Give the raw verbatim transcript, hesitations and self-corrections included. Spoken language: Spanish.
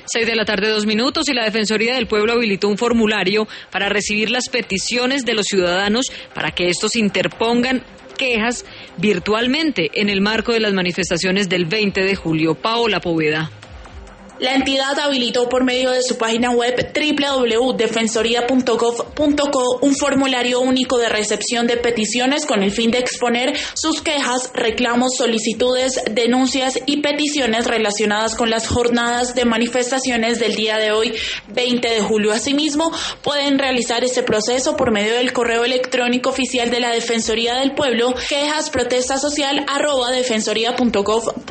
Seis de la tarde, dos minutos, y la Defensoría del Pueblo habilitó un formulario para recibir las peticiones de los ciudadanos para que estos interpongan quejas virtualmente en el marco de las manifestaciones del veinte de julio. Paola Poveda. La entidad habilitó por medio de su página web doble u doble u doble u punto defensoría punto gov punto co un formulario único de recepción de peticiones con el fin de exponer sus quejas, reclamos, solicitudes, denuncias y peticiones relacionadas con las jornadas de manifestaciones del día de hoy, veinte de julio. Asimismo, pueden realizar este proceso por medio del correo electrónico oficial de la Defensoría del Pueblo, quejas protesta social arroba defensoría punto gov.